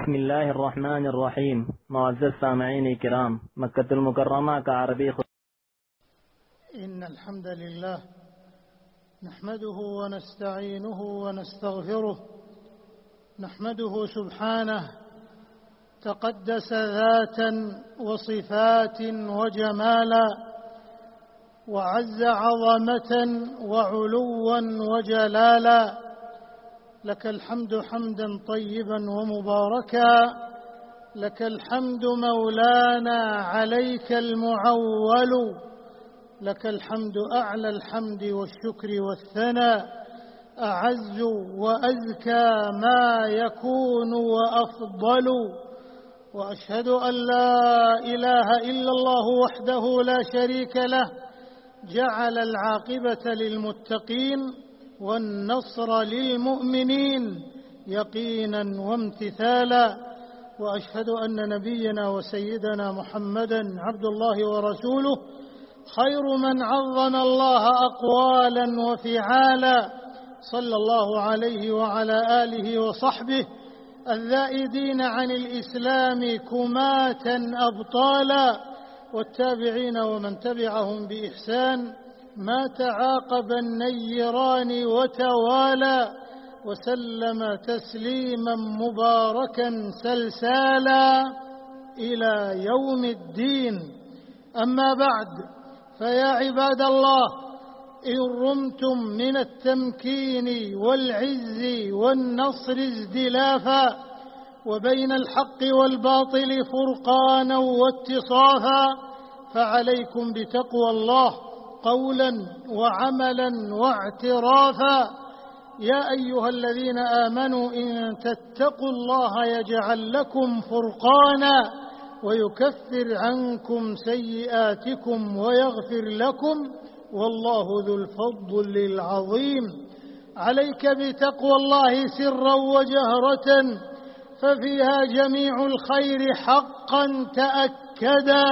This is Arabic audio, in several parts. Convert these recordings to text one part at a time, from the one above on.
بسم الله الرحمن الرحيم. معزز سامعين كرام، مكة المكرمة كعربي إن الحمد لله نحمده ونستعينه ونستغفره. نحمده سبحانه تقدس ذاتا وصفات وجمالا، وعز عظمة وعلوا وجلالا. لك الحمد حمدا طيبا ومباركا، لك الحمد مولانا عليك المعول، لك الحمد أعلى الحمد والشكر والثناء، أعز وأزكى ما يكون وأفضل. وأشهد أن لا إله إلا الله وحده لا شريك له، جعل العاقبة للمتقين والنصر للمؤمنين يقينا وامتثالا. وأشهد أن نبينا وسيدنا محمدا عبد الله ورسوله، خير من عظم الله أقوالا وفعالا، صلى الله عليه وعلى آله وصحبه الذائدين عن الإسلام كماة أبطالا، والتابعين ومن تبعهم بإحسان ما تعاقب النيران وتوالى، وسلم تسليما مباركا سلسالا إلى يوم الدين. أما بعد، فيا عباد الله، إن رمتم من التمكين والعز والنصر ازدلافا، وبين الحق والباطل فرقانا واتصافا، فعليكم بتقوى الله قولا وعملا واعترافا. يا أيها الذين آمنوا إن تتقوا الله يجعل لكم فرقانا ويكفر عنكم سيئاتكم ويغفر لكم، والله ذو الفضل العظيم. عليك بتقوى الله سرا وجهرة، ففيها جميع الخير حقا تأكدا.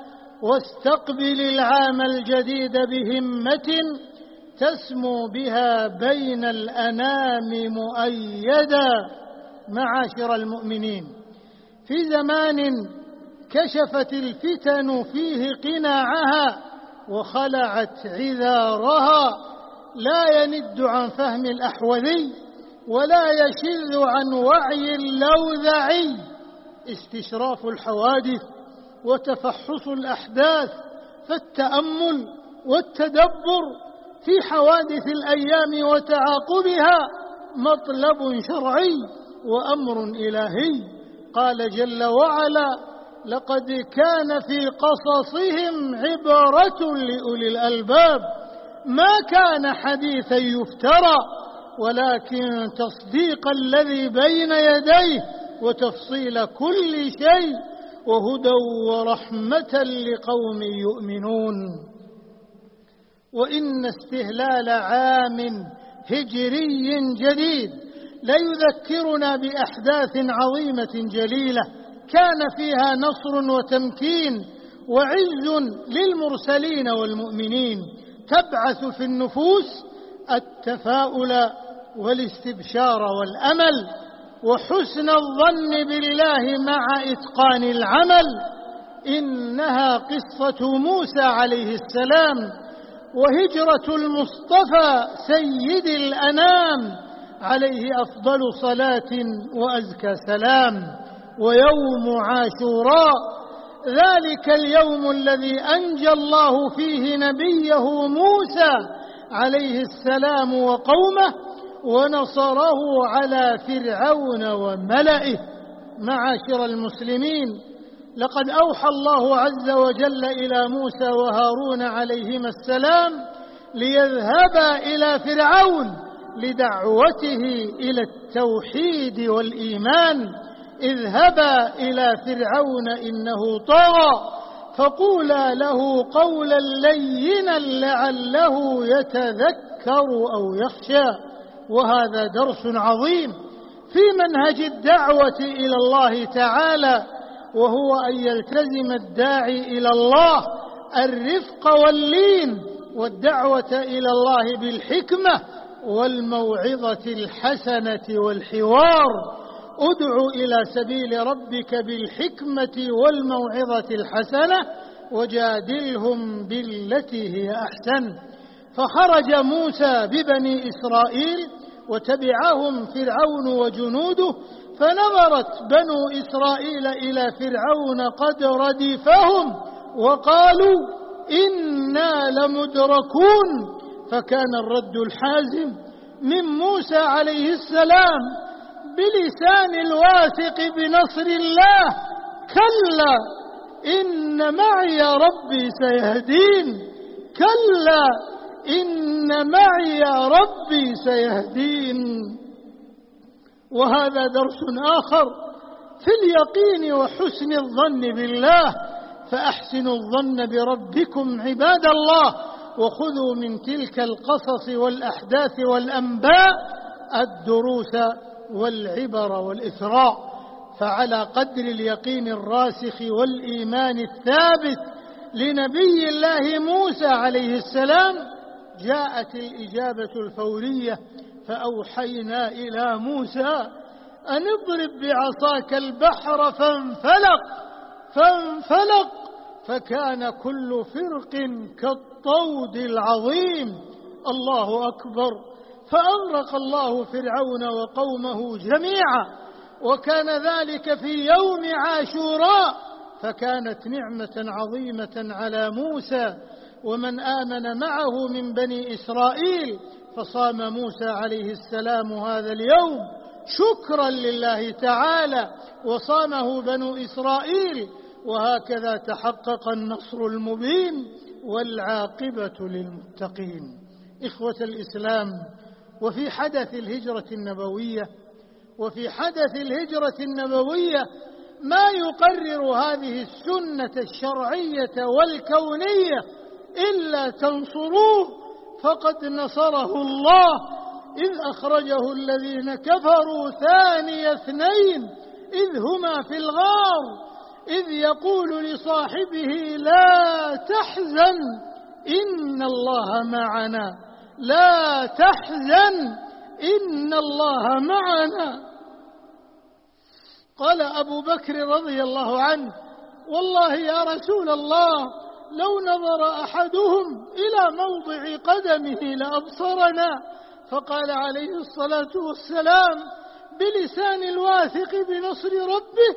واستقبل العام الجديد بهمة تسمو بها بين الأنام مؤيدا. معاشر المؤمنين، في زمان كشفت الفتن فيه قناعها وخلعت عذارها، لا يند عن فهم الأحوذي ولا يشذ عن وعي اللوذعي. استشراف الحوادث وتفحص الأحداث، فالتأمل والتدبر في حوادث الأيام وتعاقبها مطلب شرعي وأمر إلهي. قال جل وعلا: لقد كان في قصصهم عبرة لأولي الألباب، ما كان حديثا يفترى، ولكن تصديق الذي بين يديه وتفصيل كل شيء وهدى ورحمة لقوم يؤمنون. وإن استهلال عام هجري جديد ليذكرنا بأحداث عظيمة جليلة كان فيها نصر وتمكين وعز للمرسلين والمؤمنين، تبعث في النفوس التفاؤل والاستبشار والأمل وحسن الظن بالله مع إتقان العمل. إنها قصة موسى عليه السلام، وهجرة المصطفى سيد الأنام عليه أفضل صلاة وأزكى سلام. ويوم عاشوراء، ذلك اليوم الذي أنجى الله فيه نبيه موسى عليه السلام وقومه ونصره على فرعون وملئه. معاشر المسلمين، لقد أوحى الله عز وجل إلى موسى وهارون عليهما السلام ليذهبا إلى فرعون لدعوته إلى التوحيد والإيمان. اذهبا إلى فرعون إنه طغى، فقولا له قولا لينا لعله يتذكر أو يخشى. وهذا درس عظيم في منهج الدعوة إلى الله تعالى، وهو أن يلتزم الداعي إلى الله الرفق واللين، والدعوة إلى الله بالحكمة والموعظة الحسنة والحوار. ادع إلى سبيل ربك بالحكمة والموعظة الحسنة وجادلهم بالتي هي أحسن. فخرج موسى ببني إسرائيل وتبعهم فرعون وجنوده، فنظرت بنو إسرائيل إلى فرعون قد ردفهم وقالوا إنا لمدركون. فكان الرد الحازم من موسى عليه السلام بلسان الواثق بنصر الله: كلا إن معي ربي سيهدين، كلا إن معي ربي سيهدين. وهذا درس آخر في اليقين وحسن الظن بالله. فأحسنوا الظن بربكم عباد الله، وخذوا من تلك القصص والأحداث والأنباء الدروس والعبر والإثراء. فعلى قدر اليقين الراسخ والإيمان الثابت لنبي الله موسى عليه السلام جاءت الإجابة الفورية: فأوحينا إلى موسى أن اضرب بعصاك البحر فانفلق فكان كل فرق كالطود العظيم. الله أكبر. فأغرق الله فرعون وقومه جميعا، وكان ذلك في يوم عاشوراء، فكانت نعمة عظيمة على موسى ومن آمن معه من بني إسرائيل. فصام موسى عليه السلام هذا اليوم شكرا لله تعالى، وصامه بنو إسرائيل، وهكذا تحقق النصر المبين والعاقبة للمتقين. إخوة الإسلام، وفي حدث الهجرة النبوية ما يقرر هذه السنة الشرعية والكونية: إلا تنصروه فقد نصره الله، إذ أخرجه الذين كفروا ثاني اثنين إذ هما في الغار إذ يقول لصاحبه لا تحزن إن الله معنا، لا تحزن إن الله معنا. قال أبو بكر رضي الله عنه: والله يا رسول الله لو نظر أحدهم إلى موضع قدمه لأبصرنا. فقال عليه الصلاة والسلام بلسان الواثق بنصر ربه: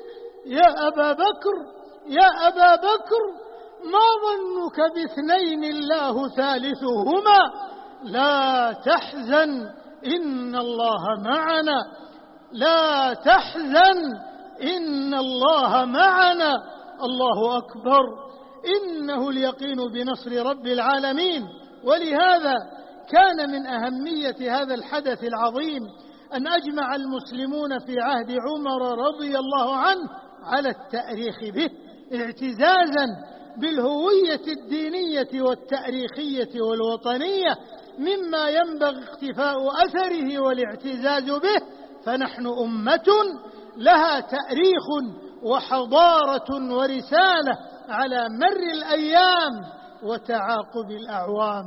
يا أبا بكر ما ظنك باثنين الله ثالثهما، لا تحزن إن الله معنا، لا تحزن إن الله معنا. الله أكبر. إنه اليقين بنصر رب العالمين. ولهذا كان من أهمية هذا الحدث العظيم أن أجمع المسلمون في عهد عمر رضي الله عنه على التأريخ به، اعتزازا بالهوية الدينية والتاريخية والوطنية، مما ينبغي اقتفاء أثره والاعتزاز به. فنحن أمة لها تاريخ وحضارة ورسالة على مر الأيام وتعاقب الأعوام.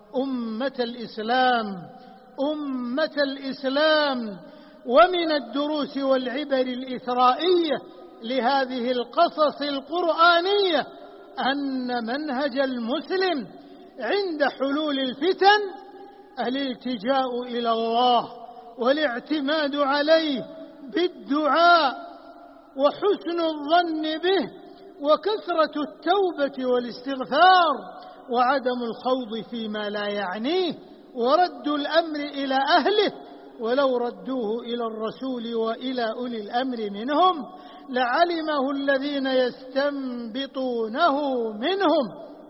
أمة الإسلام، ومن الدروس والعبر الإثرائية لهذه القصص القرآنية أن منهج المسلم عند حلول الفتن الالتجاء إلى الله والاعتماد عليه بالدعاء وحسن الظن به وكثرة التوبة والاستغفار وعدم الخوض فيما لا يعنيه ورد الأمر إلى أهله. ولو ردوه إلى الرسول وإلى أولي الأمر منهم لعلمه الذين يستنبطونه منهم.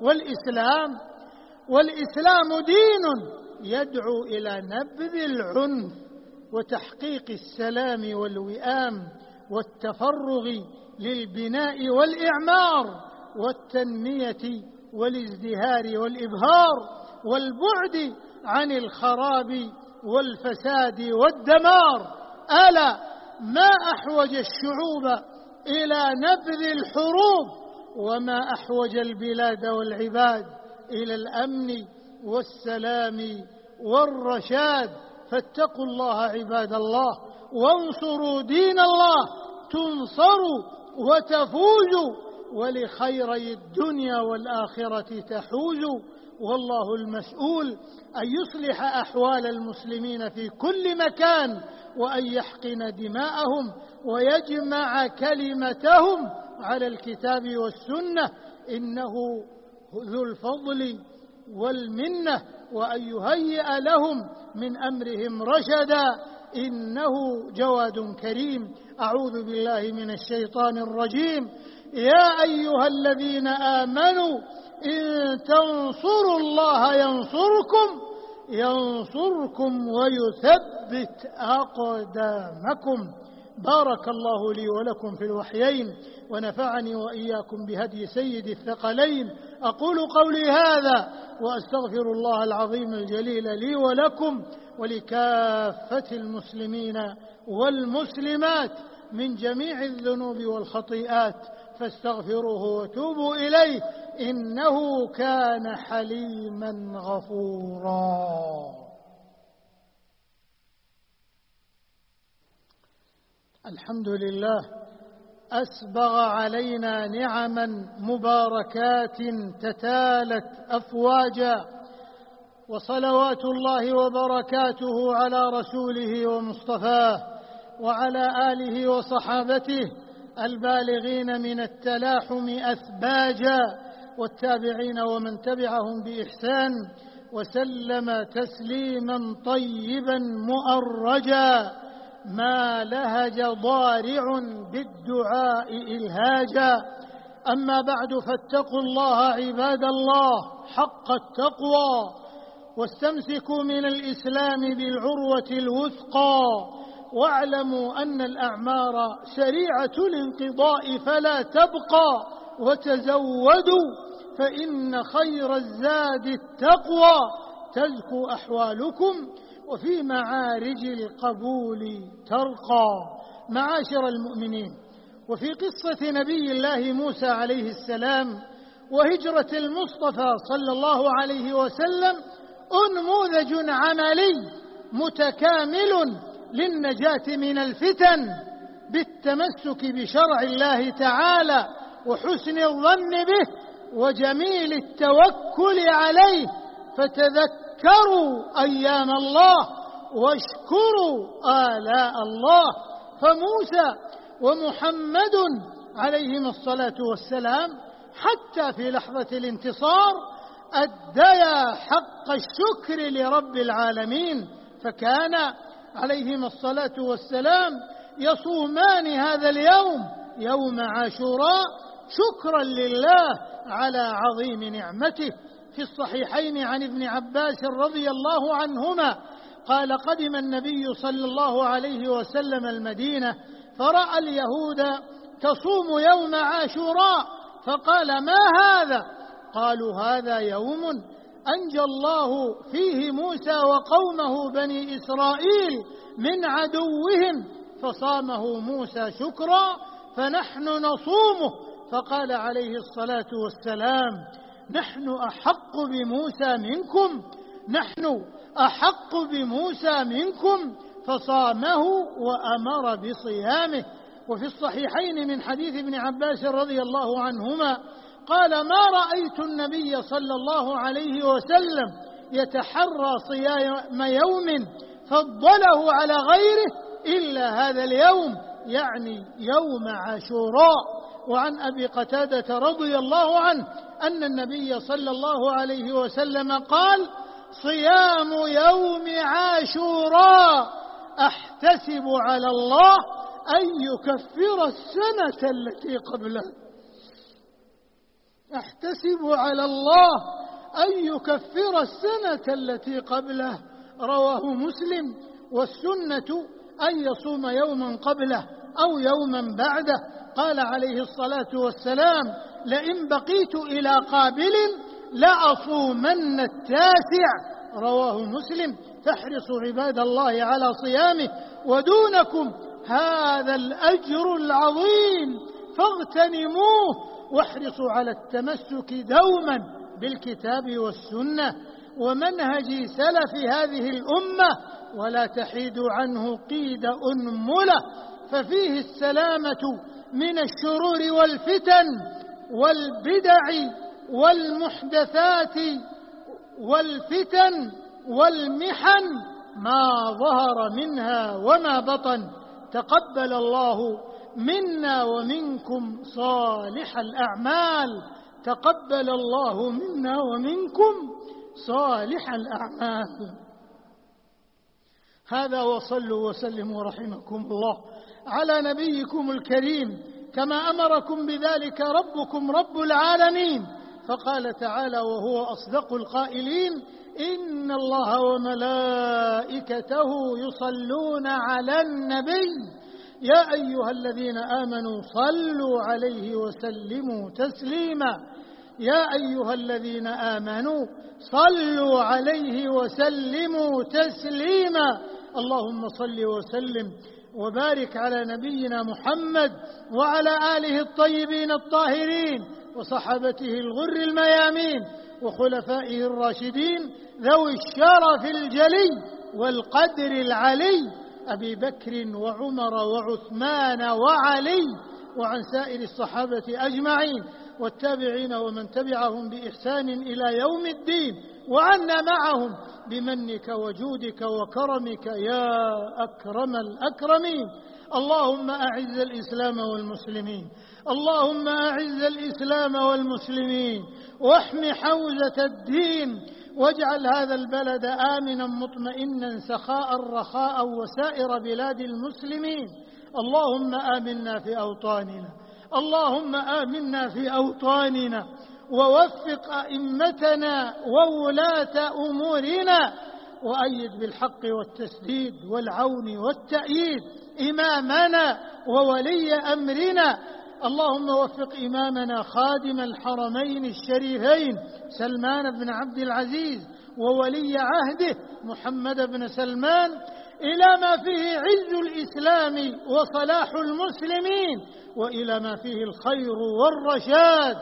والإسلام دين يدعو إلى نبذ العنف وتحقيق السلام والوئام والتفرغ للبناء والإعمار والتنمية والازدهار والإبهار والبعد عن الخراب والفساد والدمار. ألا ما أحوج الشعوب إلى نبذ الحروب، وما أحوج البلاد والعباد إلى الأمن والسلام والرشاد. فاتقوا الله عباد الله، وانصروا دين الله تنصروا وتفوزوا، ولخيري الدنيا والآخرة تحوزوا. والله المسؤول أن يصلح أحوال المسلمين في كل مكان، وأن يحقن دماءهم ويجمع كلمتهم على الكتاب والسنة، إنه ذو الفضل والمنة، وأن يهيئ لهم من أمرهم رشدا، إنه جواد كريم. أعوذ بالله من الشيطان الرجيم. يا أيها الذين آمنوا إن تنصروا الله ينصركم ويثبت أقدامكم. بارك الله لي ولكم في الوحيين، ونفعني وإياكم بهدي سيد الثقلين. أقول قولي هذا وأستغفر الله العظيم الجليل لي ولكم ولكافة المسلمين والمسلمات من جميع الذنوب والخطيئات، فاستغفروه وتوبوا إليه، إنه كان حليما غفورا. الحمد لله أسبغ علينا نعما مباركات تتالت أفواجا، وصلوات الله وبركاته على رسوله ومصطفاه وعلى آله وصحابته البالغين من التلاحم أثباجا، والتابعين ومن تبعهم بإحسان، وسلم تسليما طيبا مؤرجا. ما لهج ضارع بالدعاء إلهاجا. أما بعد، فاتقوا الله عباد الله حق التقوى، واستمسكوا من الإسلام بالعروة الوثقى، واعلموا أن الأعمار سريعة الانقضاء فلا تبقى، وتزودوا فإن خير الزاد التقوى، تزكو أحوالكم وفي معارج القبول ترقى. معاشر المؤمنين، وفي قصة نبي الله موسى عليه السلام وهجرة المصطفى صلى الله عليه وسلم أنموذج عملي متكامل للنجاة من الفتن بالتمسك بشرع الله تعالى، وحسن الظن به، وجميل التوكل عليه. فتذكروا أيام الله واشكروا آلاء الله. فموسى ومحمد عليهما الصلاة والسلام حتى في لحظة الانتصار أديا حق الشكر لرب العالمين، فكان عليهما الصلاة والسلام يصومان هذا اليوم، يوم عاشوراء، شكرا لله على عظيم نعمته. في الصحيحين عن ابن عباس رضي الله عنهما قال: قدم النبي صلى الله عليه وسلم المدينة فرأى اليهود تصوم يوم عاشوراء، فقال: ما هذا؟ قالوا: هذا يوم أنجى الله فيه موسى وقومه بني إسرائيل من عدوهم، فصامه موسى شكرا فنحن نصومه. فقال عليه الصلاة والسلام: نحن أحق بموسى منكم، فصامه وأمر بصيامه. وفي الصحيحين من حديث ابن عباس رضي الله عنهما قال: ما رأيت النبي صلى الله عليه وسلم يتحرى صيام يوم فضله على غيره إلا هذا اليوم، يعني يوم عاشوراء. وعن أبي قتادة رضي الله عنه أن النبي صلى الله عليه وسلم قال: صيام يوم عاشوراء أحتسب على الله أن يكفر السنة التي قبله. أحتسب على الله أن يكفر السنة التي قبله. رواه مسلم. والسنة أن يصوم يوما قبله أو يوما بعده. قال عليه الصلاة والسلام: لئن بقيت إلى قابل لأصومن التاسع. رواه مسلم. فاحرصوا عباد الله على صيامه، ودونكم هذا الأجر العظيم فاغتنموه، واحرصوا على التمسك دوما بالكتاب والسنة. ومنهج سلف هذه الأمة، ولا تحيد عنه قيد أنملة، ففيه السلامة من الشرور والفتن والبدع والمحدثات والفتن والمحن ما ظهر منها وما بطن. تقبل الله منا ومنكم صالح الأعمال، تقبل الله منا ومنكم صالح الأعمال. هذا، وصلوا وسلموا رحمكم الله على نبيكم الكريم كما أمركم بذلك ربكم رب العالمين، فقال تعالى وهو أصدق القائلين: إن الله وملائكته يصلون على النبي يا أيها الذين آمنوا صلوا عليه وسلموا تسليما. يا أيها الذين آمنوا صلوا عليه وسلموا تسليما. اللهم صل وسلم وبارك على نبينا محمد وعلى آله الطيبين الطاهرين وصحابته الغر الميامين وخلفائه الراشدين ذوي الشرف الجلي والقدر العلي، أبي بكر وعمر وعثمان وعلي، وعن سائر الصحابة أجمعين والتابعين ومن تبعهم بإحسان إلى يوم الدين، وعنا معهم بمنك وجودك وكرمك يا أكرم الأكرمين. اللهم أعز الإسلام والمسلمين، اللهم أعز الإسلام والمسلمين، واحم حوزة الدين، واجعل هذا البلد آمنا مطمئنا سخاء رخاء وسائر بلاد المسلمين. اللهم آمنا في أوطاننا، اللهم آمنا في أوطاننا، ووفق أئمتنا وولاة أمورنا، وأيد بالحق والتسديد والعون والتأييد إمامنا وولي أمرنا. اللهم وفق إمامنا خادم الحرمين الشريفين سلمان بن عبد العزيز وولي عهده محمد بن سلمان إلى ما فيه عز الإسلام وصلاح المسلمين، وإلى ما فيه الخير والرشاد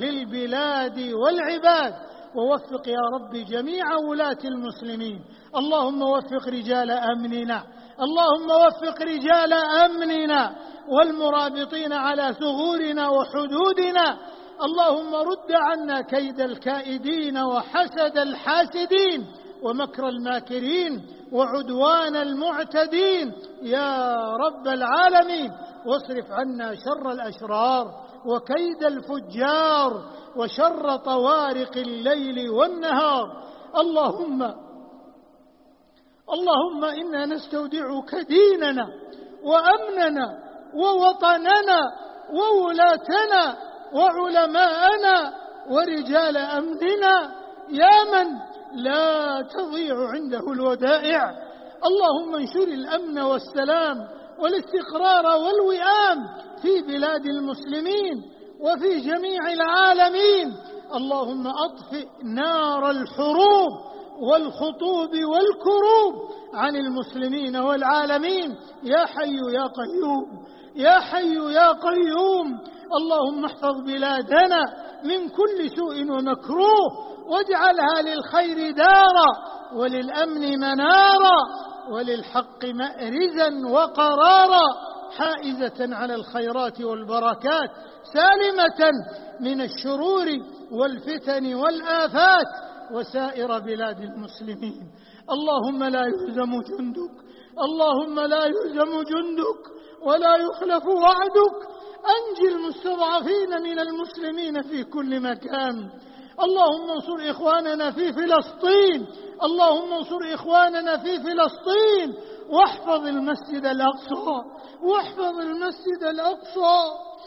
للبلاد والعباد. ووفق يا رب جميع ولاة المسلمين. اللهم وفق رجال أمننا، اللهم وفق رجال أمننا والمرابطين على ثغورنا وحدودنا. اللهم رد عنا كيد الكائدين وحسد الحاسدين ومكر الماكرين وعدوان المعتدين يا رب العالمين. واصرف عنا شر الأشرار وكيد الفجار وشر طوارق الليل والنهار. اللهم إنا نستودعك ديننا وأمننا ووطننا وولاتنا وعلماءنا ورجال أمننا يا من لا تضيع عنده الودائع. اللهم انشر الأمن والسلام والاستقرار والوئام في بلاد المسلمين وفي جميع العالمين. اللهم أطفئ نار الحروب والخطوب والكروب عن المسلمين والعالمين يا حي يا قيوم، يا حي يا قيوم. اللهم احفظ بلادنا من كل سوء ومكروه، واجعلها للخير دارا وللأمن منارا وللحق مأرزا وقرارا، حائزة على الخيرات والبركات، سالمة من الشرور والفتن والآفات وسائر بلاد المسلمين. اللهم لا يهزم جندك، اللهم لا يهزم جندك ولا يخلف وعدك. أنجي المستضعفين من المسلمين في كل مكان. اللهم انصر إخواننا في فلسطين، اللهم انصر إخواننا في فلسطين، واحفظ المسجد الأقصى، واحفظ المسجد الأقصى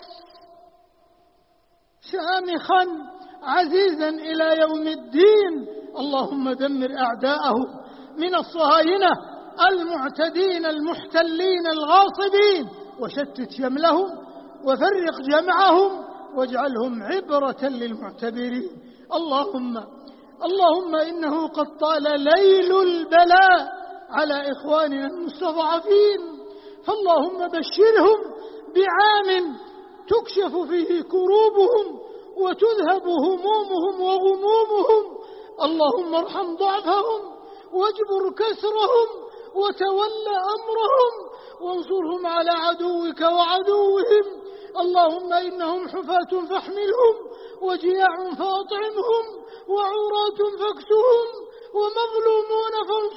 شامخا عزيزا إلى يوم الدين. اللهم دمر أعداءه من الصهاينة المعتدين المحتلين الغاصبين، وشتت شملهم وفرق جمعهم واجعلهم عبرة للمعتبرين. اللهم إنه قد طال ليل البلاء على إخواننا المستضعفين، فاللهم بشرهم بعام تكشف فيه كروبهم وتذهب همومهم وغمومهم. اللهم ارحم ضعفهم واجبر كسرهم وتول أمرهم وانصرهم على عدوك وعدوهم. اللهم إنهم حفاة فاحملهم وجياع فأطعمهم وعراة فاكسهم ومظلومون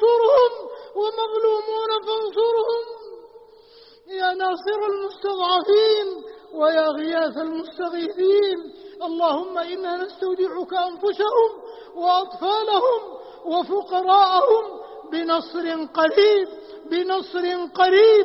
فانصرهم يا ناصر المستضعفين ويا غياث المستغيثين. اللهم إنا نستودعك أنفسهم وأطفالهم وفقراءهم بنصر قريب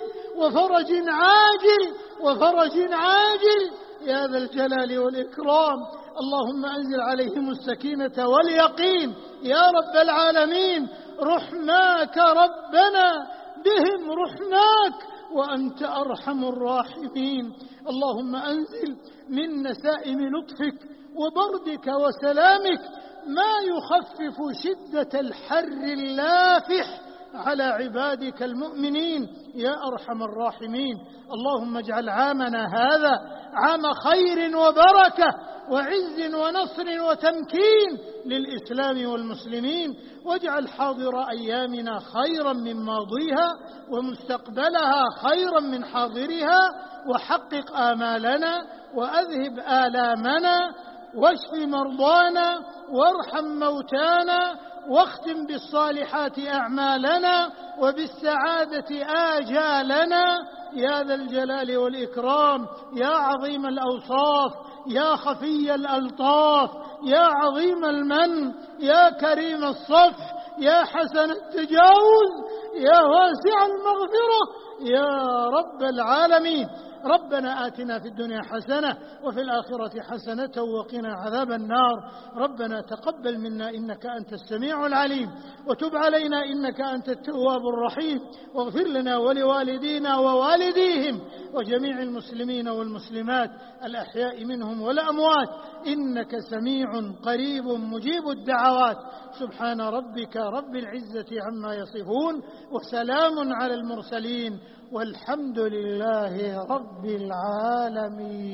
وفرج عاجل يا ذا الجلال والإكرام. اللهم أنزل عليهم السكينة واليقين يا رب العالمين. رحماك ربنا بهم وأنت أرحم الراحمين. اللهم أنزل من نسائم لطفك وبردك وسلامك ما يخفف شدة الحر اللافح على عبادك المؤمنين يا أرحم الراحمين. اللهم اجعل عامنا هذا عام خير وبركة وعز ونصر وتمكين للإسلام والمسلمين، واجعل حاضر أيامنا خيرا من ماضيها ومستقبلها خيرا من حاضرها، وحقق آمالنا وأذهب آلامنا واشف مرضانا وارحم موتانا واختم بالصالحات أعمالنا وبالسعادة آجالنا يا ذا الجلال والإكرام. يا عظيم الأوصاف يا خفي الألطاف يا عظيم المن يا كريم الصفح يا حسن التجاوز يا واسع المغفرة يا رب العالمين. ربنا آتنا في الدنيا حسنة وفي الآخرة حسنة وقنا عذاب النار. ربنا تقبل منا إنك أنت السميع العليم، وتب علينا إنك أنت التواب الرحيم، واغفر لنا ولوالدينا ووالديهم وجميع المسلمين والمسلمات الأحياء منهم والأموات، إنك سميع قريب مجيب الدعوات. سبحان ربك رب العزة عما يصفون وسلام على المرسلين والحمد لله رب العالمين.